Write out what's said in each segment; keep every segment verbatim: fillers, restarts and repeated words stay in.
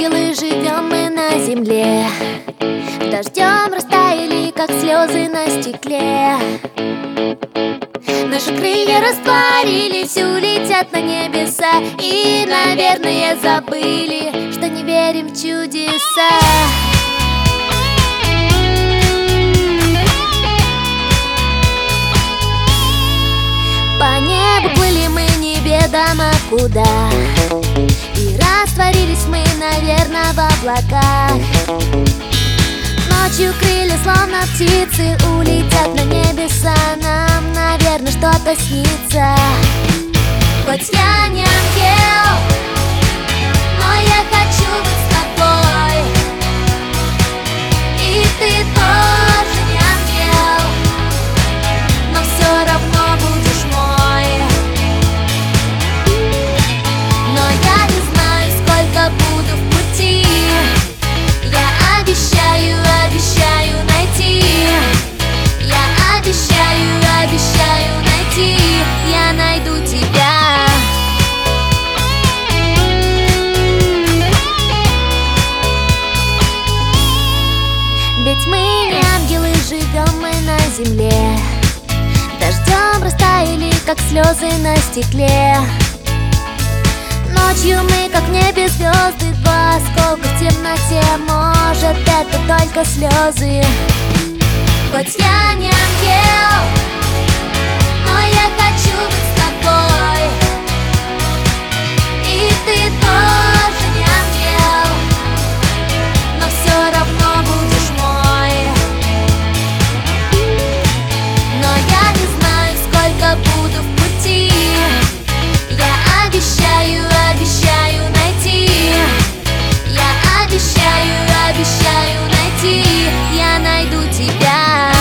ангелы, живем мы на земле. Дождем растаяли, как слезы на стекле. Наши крылья растворились, улетят на небеса. И, наверное, забыли, что не верим в чудеса. По небу плыли мы неведомо куда, и растворились мы, наверное, в облаках. Ночью крылья, словно птицы, улетят на небеса. Нам, наверное, что-то снится. Хоть я не ангел, но я хочу быть с тобой. И ты тоже не ангел, но все равно будешь мой. Но я не знаю, сколько буду в пути. Я обещаю, обещаю найти. Я обещаю, обещаю найти. Я найду тебя. Ведь мы не ангелы, живем мы на земле. Дождем растаяли, как слезы на стекле. Ночью мы, как в небе звезды, два осколка в темноте. Может, это только слезы. Хоть я не ангел, но я хочу быть с тобой. И ты тоже не ангел, но все равно будешь мой. Но я не знаю, сколько буду в пути. Я обещаю, обещаю найти. Я обещаю, обещаю найти. Я найду тебя.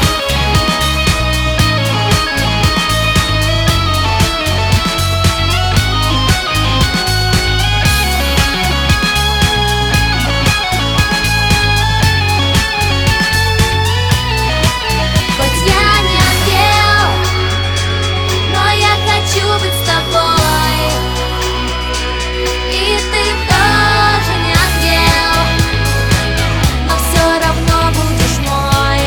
Хоть я не ангел, но я хочу быть с тобой. И ты тоже не ангел, но все равно будешь мой.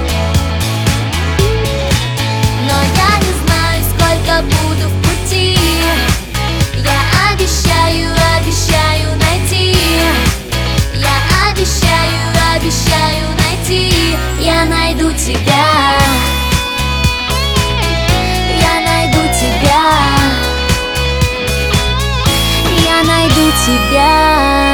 Но я не знаю, сколько буду в пути. Я обещаю, обещаю найти. Я обещаю, обещаю найти. Я найду тебя. Я найду тебя. Я найду тебя.